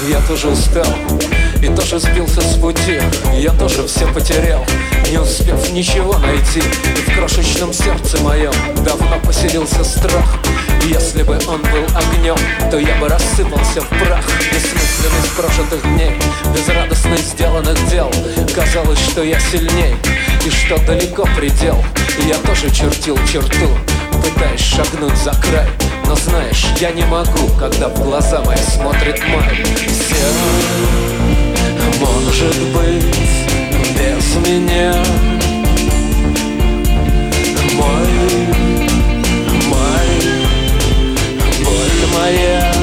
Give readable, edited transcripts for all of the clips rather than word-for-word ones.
я тоже устал и тоже сбился с пути. Я тоже все потерял, не успев ничего найти. И в крошечном сердце моем давно поселился страх. Если бы он был огнем, то я бы рассыпался в прах. Бессмысленность прожитых дней, безрадостность сделанных дел. Казалось, что я сильней и что далеко предел. Я тоже чертил черту, пытаясь шагнуть за край. Но знаешь, я не могу, когда в глаза мои смотрит май. Все может быть без меня. Мой боль моя.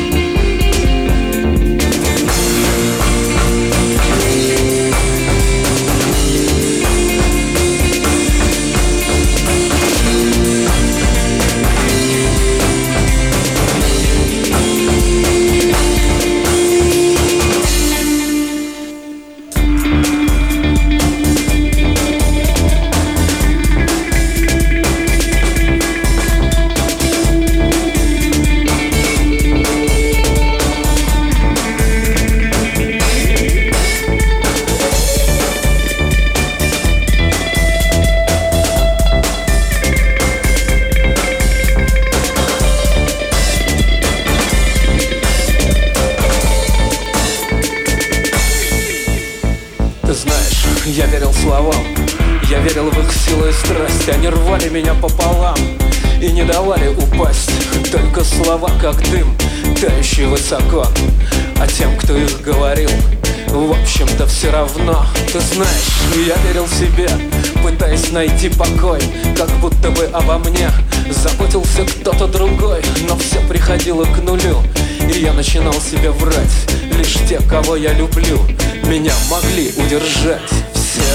Ты знаешь, я верил словам, я верил в их силу и страсть. Они рвали меня пополам и не давали упасть. Только слова, как дым, тающий высоко. А тем, кто их говорил, в общем-то все равно. Ты знаешь, я верил себе, пытаясь найти покой. Как будто бы обо мне заботился кто-то другой. Но все приходило к нулю, и я начинал себе врать. Лишь те, кого я люблю, меня могли удержать. Все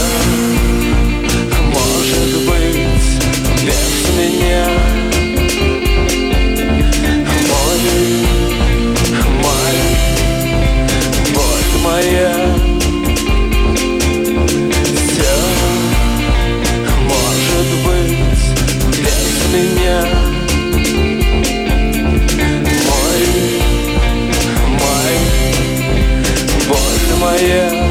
может быть без меня. Боль моя. Все может быть без меня. Боль моя.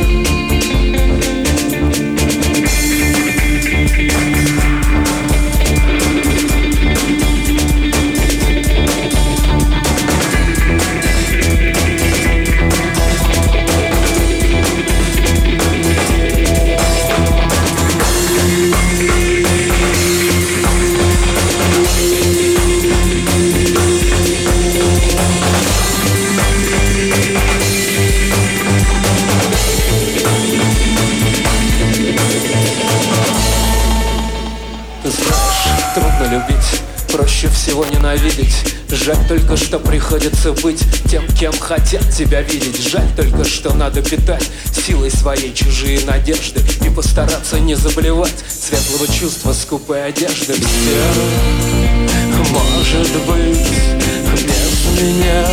Ты знаешь, трудно любить, проще всего ненавидеть. Жаль только, что приходится быть тем, кем хотят тебя видеть. Жаль только, что надо питать силой своей чужие надежды и постараться не заблевать светлого чувства скупой одежды. Все может быть без меня.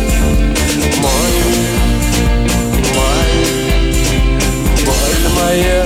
Боль моя.